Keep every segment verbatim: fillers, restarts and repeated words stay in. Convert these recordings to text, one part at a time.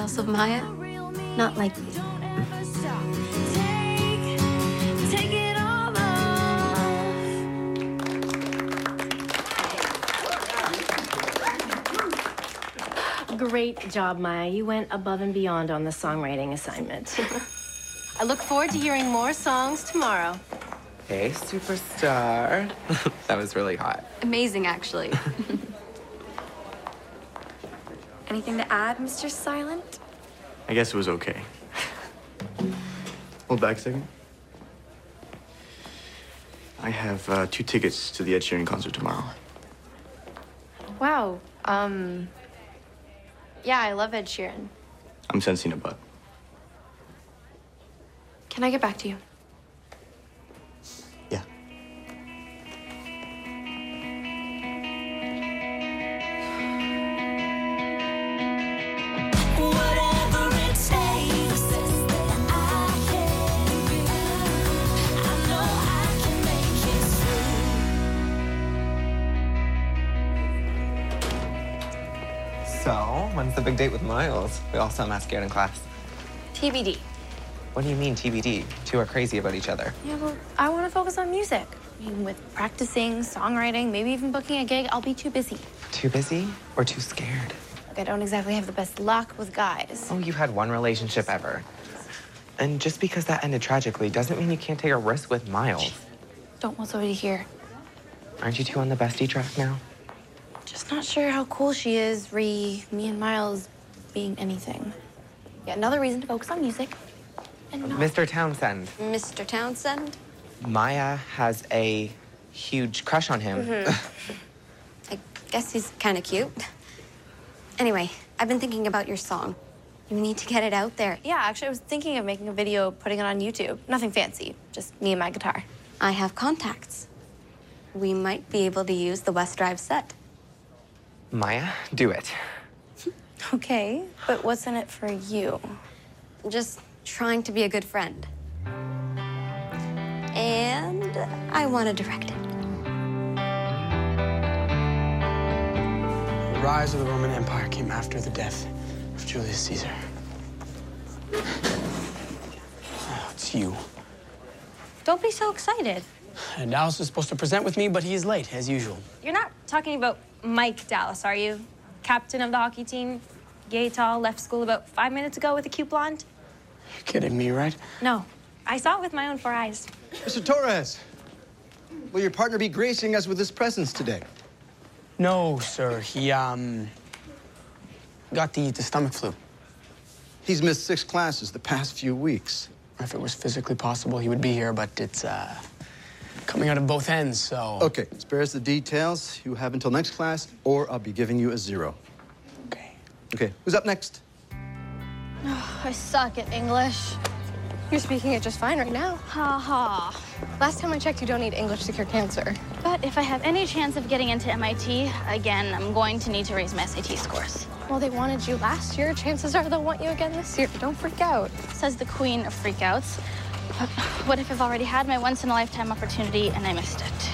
jealous of Maya? Not like me. Great job, Maya. You went above and beyond on the songwriting assignment. I look forward to hearing more songs tomorrow. Hey, superstar. That was really hot. Amazing, actually. Anything to add, Mister Silent? I guess it was okay. Hold back a second. I have uh, two tickets to the Ed Sheeran concert tomorrow. Wow. Um. Yeah, I love Ed Sheeran. I'm sensing a butt. Can I get back to you? Yeah. Whatever it takes, I can be. I know I can make it through. So, when's the big date with Miles? We all saw Masquerade in class. T B D. What do you mean, T B D? Two are crazy about each other. Yeah, well, I want to focus on music. I mean, with practicing, songwriting, maybe even booking a gig, I'll be too busy. Too busy or too scared? Like, I don't exactly have the best luck with guys. Oh, you had one relationship ever. And just because that ended tragically doesn't mean you can't take a risk with Miles. Don't want somebody to hear. Aren't you two on the bestie track now? Just not sure how cool she is, re me and Miles being anything. Yeah, another reason to focus on music. And not... Mister Townsend. Mister Townsend? Maya has a huge crush on him. Mm-hmm. I guess he's kind of cute. Anyway, I've been thinking about your song. You need to get it out there. Yeah, actually, I was thinking of making a video, putting it on YouTube. Nothing fancy, just me and my guitar. I have contacts. We might be able to use the West Drive set. Maya, do it. Okay, but what's in it for you? Just trying to be a good friend. And I want to direct it. The rise of the Roman Empire came after the death of Julius Caesar. Oh, it's you. Don't be so excited. And Dallas is supposed to present with me, but he is late, as usual. You're not talking about Mike Dallas, are you? Captain of the hockey team, gay tall, left school about five minutes ago with a cute blonde? You're kidding me, right? No, I saw it with my own four eyes. Mister Torres, will your partner be gracing us with his presence today? No, sir. He, um, got the, the stomach flu. He's missed six classes the past few weeks. If it was physically possible, he would be here, but it's, uh, coming out of both ends, so... Okay, spare us the details. You have until next class, or I'll be giving you a zero. Okay. Okay, who's up next? Oh, I suck at English. You're speaking it just fine right now. Ha ha. Last time I checked, you don't need English to cure cancer. But if I have any chance of getting into M I T, again, I'm going to need to raise my S A T scores. Well, they wanted you last year. Chances are they'll want you again this year. Don't freak out. Says the queen of freakouts. But what if I've already had my once-in-a-lifetime opportunity and I missed it?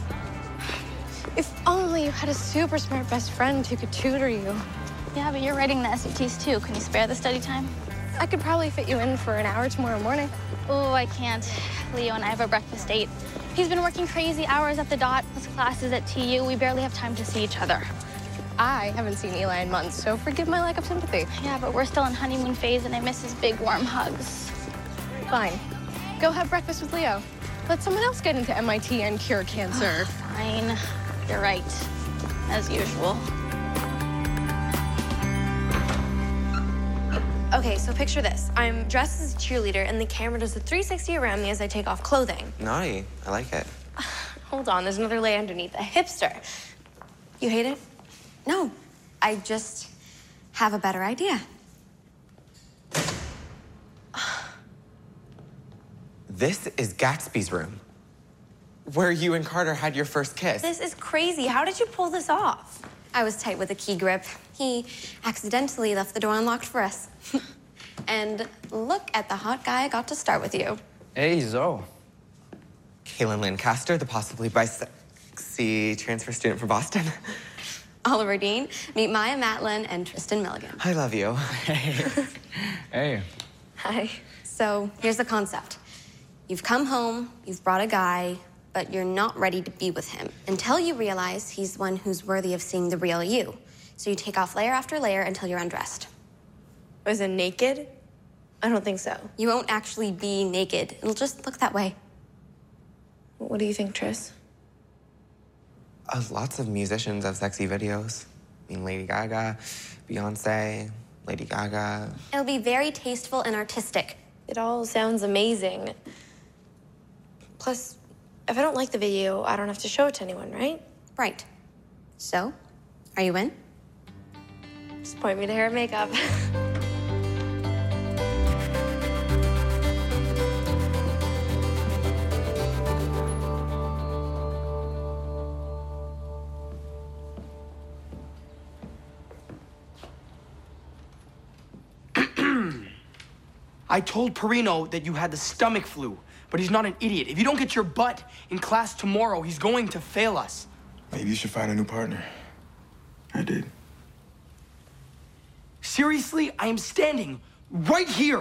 If only you had a super smart best friend who could tutor you. Yeah, but you're writing the S A Ts too. Can you spare the study time? I could probably fit you in for an hour tomorrow morning. Oh, I can't. Leo and I have a breakfast date. He's been working crazy hours at the dot, plus classes at T U. We barely have time to see each other. I haven't seen Eli in months, so forgive my lack of sympathy. Yeah, but we're still in honeymoon phase, and I miss his big, warm hugs. Fine. Go have breakfast with Leo. Let someone else get into M I T and cure cancer. Fine. You're right. As usual. Okay, so picture this. I'm dressed as a cheerleader, and the camera does a three sixty around me as I take off clothing. Naughty. I like it. Hold on, there's another layer underneath. A hipster. You hate it? No, I just have a better idea. This is Gatsby's room, where you and Carter had your first kiss. This is crazy. How did you pull this off? I was tight with a key grip. He accidentally left the door unlocked for us. And look at the hot guy I got to start with you. Hey, Zoe. Kaylin Lancaster, the possibly bisexy transfer student from Boston. Oliver Dean, meet Maya Matlin and Tristan Milligan. I love you. Hey. Hi. So here's the concept. You've come home, you've brought a guy, but you're not ready to be with him until you realize he's one who's worthy of seeing the real you. So you take off layer after layer until you're undressed. Was it naked? I don't think so. You won't actually be naked. It'll just look that way. What do you think, Tris? Uh, lots of musicians have sexy videos. I mean, Lady Gaga, Beyonce, Lady Gaga. It'll be very tasteful and artistic. It all sounds amazing. Plus, if I don't like the video, I don't have to show it to anyone, right? Right. So, are you in? Just point me to hair and makeup. I told Perino that you had the stomach flu, but he's not an idiot. If you don't get your butt in class tomorrow, he's going to fail us. Maybe you should find a new partner. I did. Seriously, I am standing right here.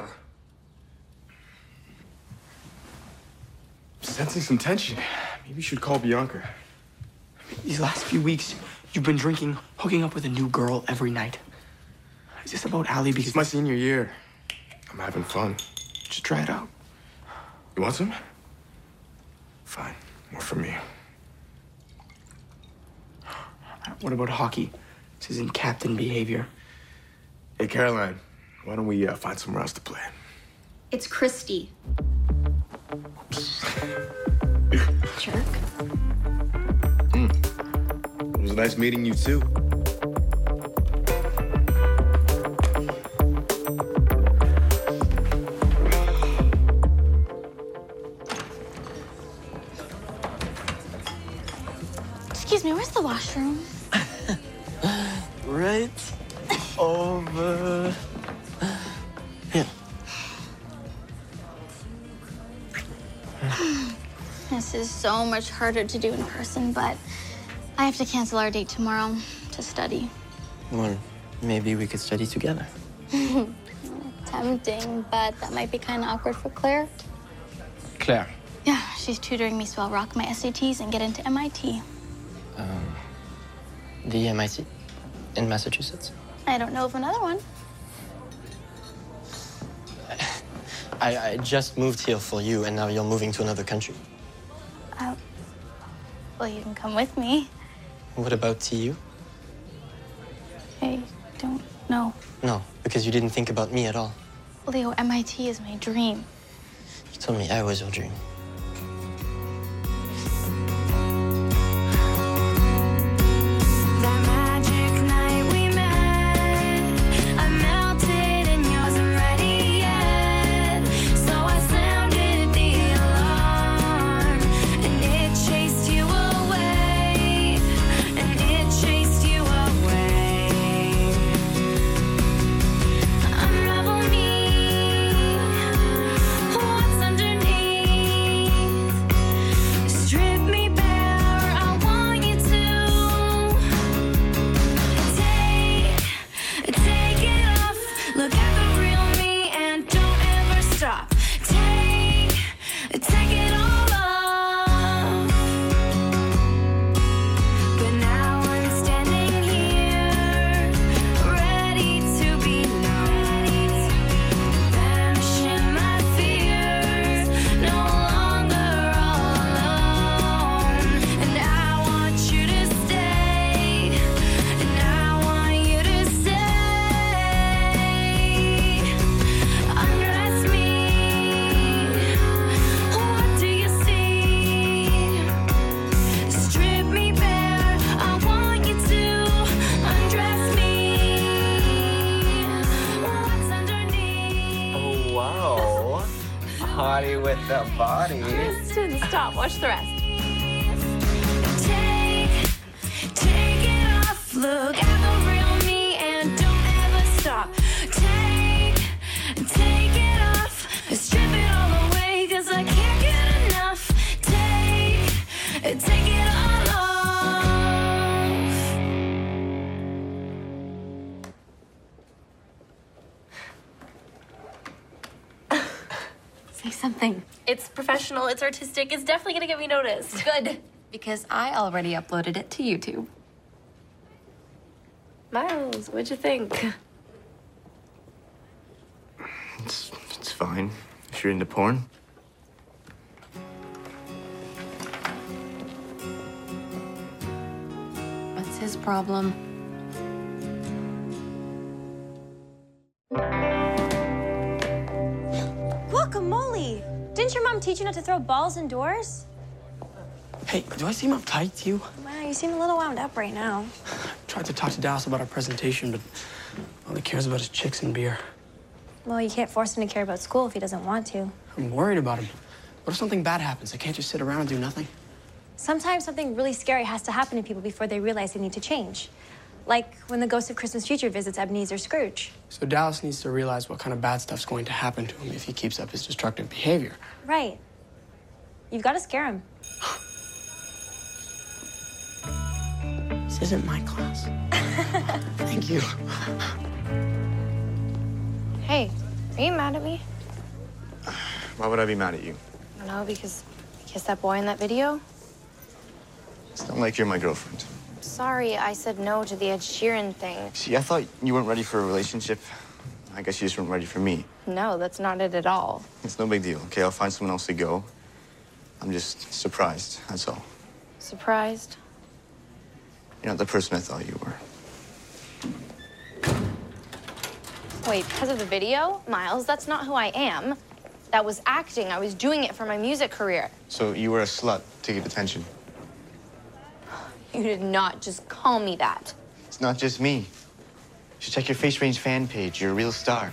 Sensing some tension. Maybe you should call Bianca. These last few weeks, you've been drinking, hooking up with a new girl every night. Is this about Allie? Because It's my senior year. I'm having fun. Just try it out. You want some? Fine. More for me. What about hockey? This isn't captain behavior. Hey, Caroline, why don't we uh, find somewhere else to play? It's Christy. Jerk. It was nice meeting you, too. Excuse me, where's the washroom? Right over here. This is so much harder to do in person, but I have to cancel our date tomorrow to study. Well, maybe we could study together. Tempting, but that might be kind of awkward for Claire. Claire. Yeah, she's tutoring me so I'll rock my S A Ts and get into M I T. Um, the M I T in Massachusetts. I don't know of another one. I, I just moved here for you, and now you're moving to another country. Uh, well, you can come with me. What about T U? I don't know. No, because you didn't think about me at all. Leo, M I T is my dream. You told me I was your dream. Hottie with the body. Tristan, stop. Watch the rest. Take, take it off. Look at the real me and don't ever stop. Take, take it off. Strip it all away, cause I can't get enough. Take, take it all off. Say something. It's professional, it's artistic, it's definitely gonna get me noticed. Good, because I already uploaded it to YouTube. Miles, what'd you think? It's, it's fine. If you're into porn. What's his problem? Guacamole! Didn't your mom teach you not to throw balls indoors? Hey, do I seem uptight to you? Wow, you seem a little wound up right now. I tried to talk to Dallas about our presentation, but all he cares about is chicks and beer. Well, you can't force him to care about school if he doesn't want to. I'm worried about him. What if something bad happens? I can't just sit around and do nothing. Sometimes something really scary has to happen to people before they realize they need to change. Like when the ghost of Christmas Future visits Ebenezer Scrooge. So Dallas needs to realize what kind of bad stuff's going to happen to him if he keeps up his destructive behavior. Right. You've got to scare him. This isn't my class. Thank you. Hey, are you mad at me? Why would I be mad at you? I don't know, because you kissed that boy in that video? It's not like you're my girlfriend. Sorry, I said no to the Ed Sheeran thing. See, I thought you weren't ready for a relationship. I guess you just weren't ready for me. No, that's not it at all. It's no big deal, okay? I'll find someone else to go. I'm just surprised, that's all. Surprised? You're not the person I thought you were. Wait, because of the video? Miles, that's not who I am. That was acting. I was doing it for my music career. So you were a slut to get attention? You did not just call me that. It's not just me. You should check your Face Range fan page. You're a real star.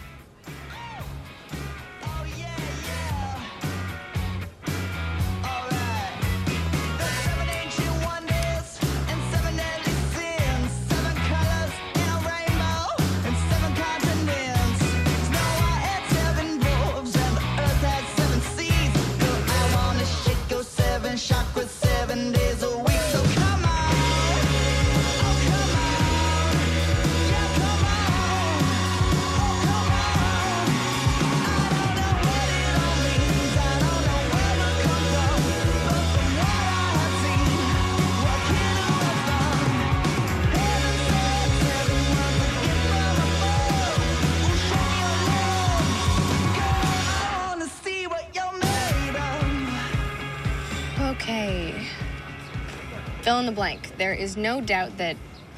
Okay. Fill in the blank. There is no doubt that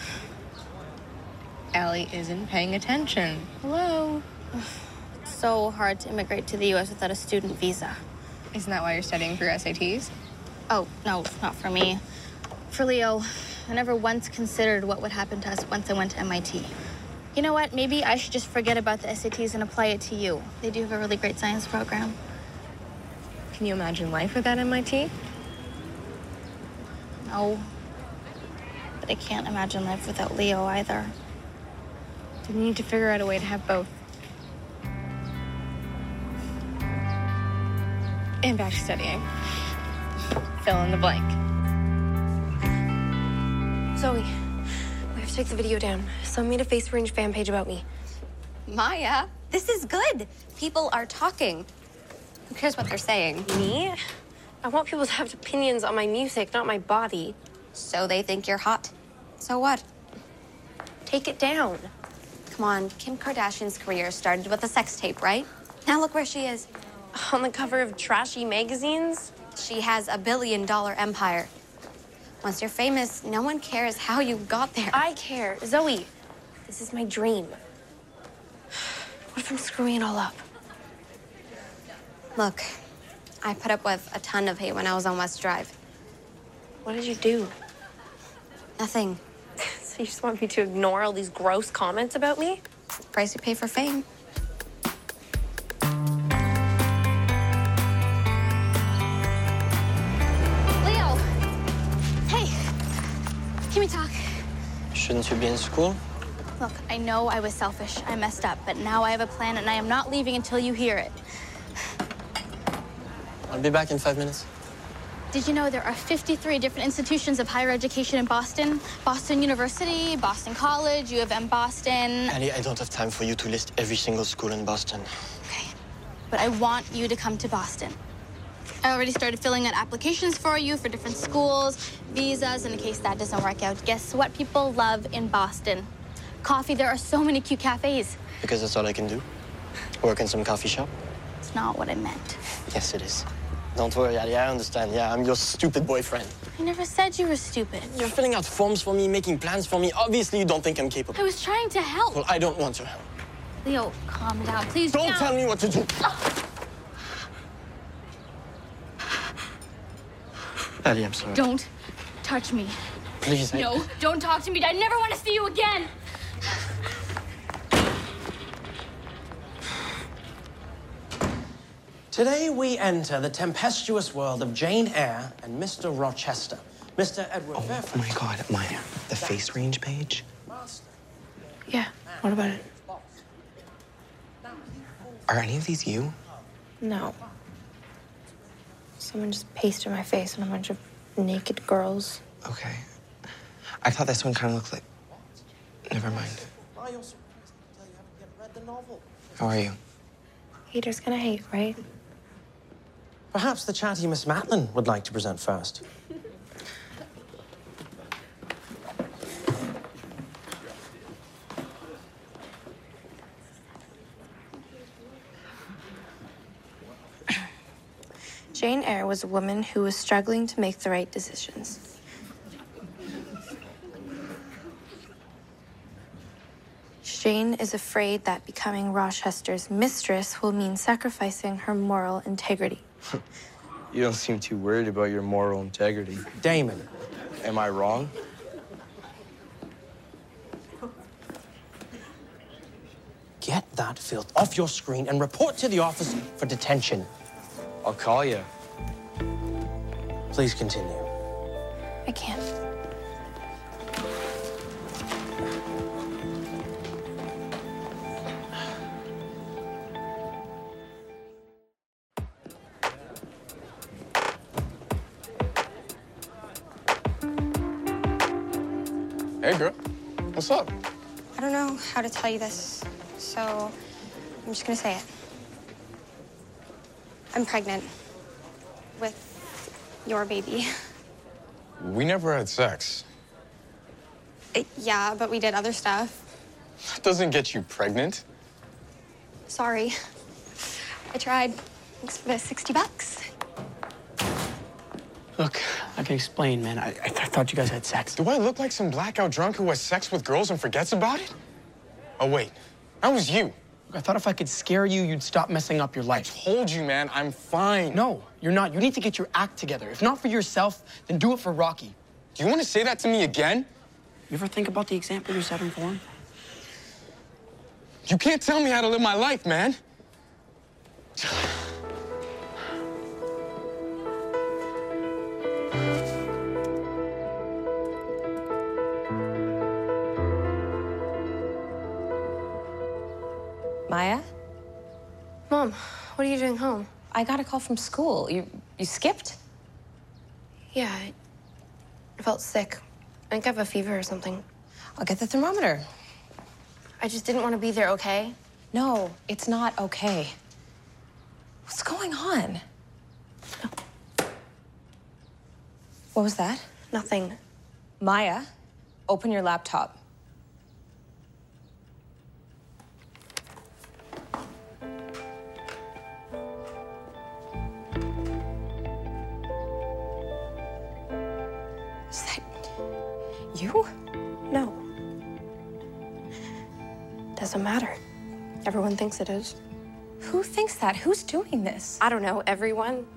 Allie isn't paying attention. Hello? It's so hard to immigrate to the U S without a student visa. Isn't that why you're studying for your S A Ts? Oh, no, not for me. For Leo, I never once considered what would happen to us once I went to M I T. You know what? Maybe I should just forget about the S A Ts and apply it to you. They do have a really great science program. Can you imagine life without M I T? No. But I can't imagine life without Leo either. Then you need to figure out a way to have both. And back to studying. Fill in the blank. Zoe, we have to take the video down. Someone made a Face Range fan page about me. Maya, this is good. People are talking. Who cares what they're saying? Me? I want people to have opinions on my music, not my body. So they think you're hot. So what? Take it down. Come on, Kim Kardashian's career started with a sex tape, right? Now look where she is. On the cover of trashy magazines? She has a billion dollar empire. Once you're famous, no one cares how you got there. I care. Zoe, this is my dream. What if I'm screwing it all up? Look, I put up with a ton of hate when I was on West Drive. What did you do? Nothing. So you just want me to ignore all these gross comments about me? Price you pay for fame. Leo! Hey! Can we talk? Shouldn't you be in school? Look, I know I was selfish. I messed up, but now I have a plan and I am not leaving until you hear it. I'll be back in five minutes. Did you know there are fifty-three different institutions of higher education in Boston? Boston University, Boston College, U of M Boston. Allie, I don't have time for you to list every single school in Boston. Okay. but I want you to come to Boston. I already started filling out applications for you for different schools, visas, in case that doesn't work out. Guess what people love in Boston? Coffee. There are so many cute cafes. Because that's all I can do? Work in some coffee shop? It's not what I meant. Yes, it is. Don't worry, Ali, I understand. Yeah, I'm your stupid boyfriend. I never said you were stupid. You're filling out forms for me, making plans for me. Obviously, you don't think I'm capable. I was trying to help. Well, I don't want your help. Leo, calm down, please. Don't no. tell me what to do. Ali, I'm sorry. Don't touch me. Please. I... No, don't talk to me. I never want to see you again. Today we enter the tempestuous world of Jane Eyre and Mister Rochester. Mister Edward Oh Fairfax. my God, Maya, the face range page? Yeah, what about it? Are any of these you? No. Someone just pasted my face on a bunch of naked girls. Okay. I thought this one kind of looked like... Never mind. How are you? Haters gonna hate, right? Perhaps the chatty Miss Matlin would like to present first. Jane Eyre was a woman who was struggling to make the right decisions. Jane is afraid that becoming Rochester's mistress will mean sacrificing her moral integrity. You don't seem too worried about your moral integrity. Damon. Am I wrong? Get that filth off your screen and report to the office for detention. I'll call you. Please continue. I can't. Hey, girl. What's up? I don't know how to tell you this, so I'm just gonna say it. I'm pregnant with your baby. We never had sex. It, yeah, but we did other stuff. That doesn't get you pregnant. Sorry. I tried. Thanks for the sixty bucks. Look, I can explain, man. I, I th thought you guys had sex. Do I look like some blackout drunk who has sex with girls and forgets about it? Oh, wait. That was you. I thought if I could scare you, you'd stop messing up your life. I told you, man, I'm fine. No, you're not. You need to get your act together. If not for yourself, then do it for Rocky. Do you want to say that to me again? You ever think about the example you're setting for him? You can't tell me how to live my life, man. Maya? Mom, what are you doing home? I got a call from school. You you skipped? Yeah, I I felt sick. I think I have a fever or something. I'll get the thermometer. I just didn't want to be there, okay? No, it's not okay. What's going on? What was that? Nothing. Maya, open your laptop. Is that you? No. Doesn't matter. Everyone thinks it is. Who thinks that? Who's doing this? I don't know, everyone.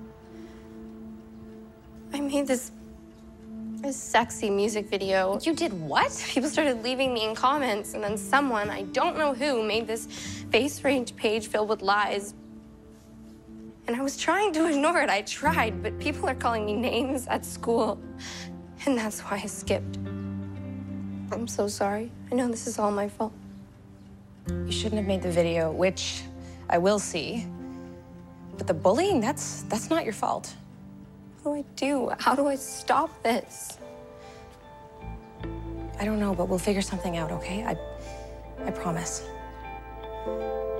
I made this, this sexy music video. You did what? People started leaving me in comments, and then someone, I don't know who, made this face range page filled with lies. And I was trying to ignore it. I tried, but people are calling me names at school. And that's why I skipped. I'm so sorry. I know this is all my fault. You shouldn't have made the video, which I will see. But the bullying, that's that's not your fault. What do I do? How do I stop this? I don't know, but we'll figure something out, okay? I I promise.